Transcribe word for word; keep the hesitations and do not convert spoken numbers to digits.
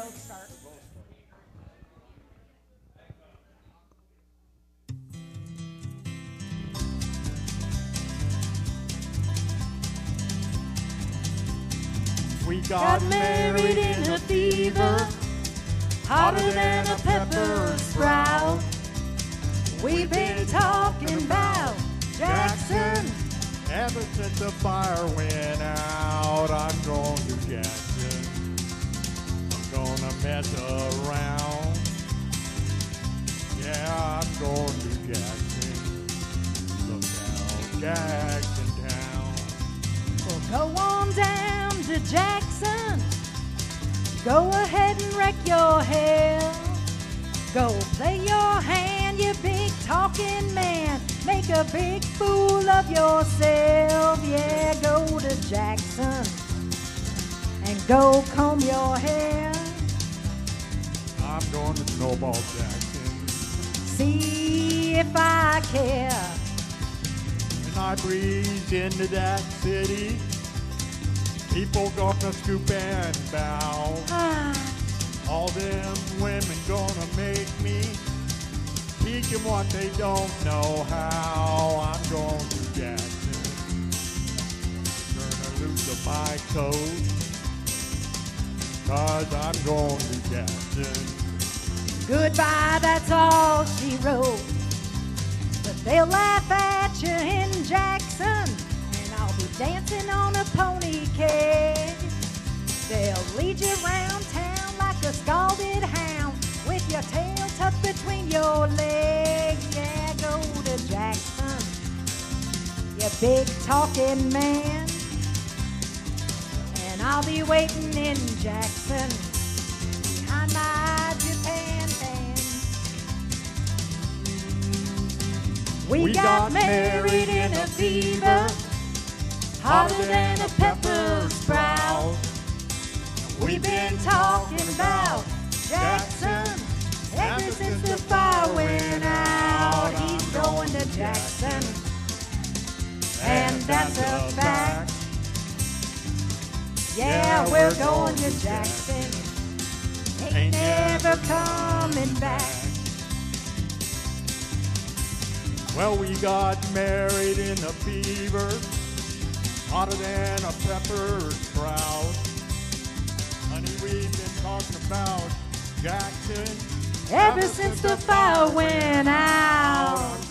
both start. We got, got married in a fever, hotter than a pepper sprout. We've been talking about Jackson ever since the fire went out. I'm going to Jackson, I'm gonna mess around. Yeah, I'm going to Jackson, look out, Jackson Town. Well, go on down to Jackson, go ahead and wreck your hell. Go play your hand, you big talking man. Make a big fool of yourself. Yeah, go to Jackson and go comb your hair. I'm going to Snowball Jackson, see if I care. When I breeze into that city, people gonna scoop and bow. Ah. All them women gonna make me teach them what they don't know how. I'm going to Jackson, turn a loose of my coat, cause I'm going to Jackson. Goodbye, that's all she wrote. But they'll laugh at you in Jackson, and I'll be dancing on a pony cage. They'll lead you around town like a scalded hound, with your tail tucked between your legs. Yeah, go to Jackson, you big talking man. And I'll be waiting in Jackson behind my Japan fan. We, We got, got married in a fever, hotter than a pepper sprout. We've been talking about Jackson ever since the fire went out. He's going to Jackson, and that's a fact. Yeah, we're going to Jackson, ain't never coming back. Well, we got married in a fever, hotter than a pepper sprout. Honey, we've been talking about Jackson Ever since the fire went out.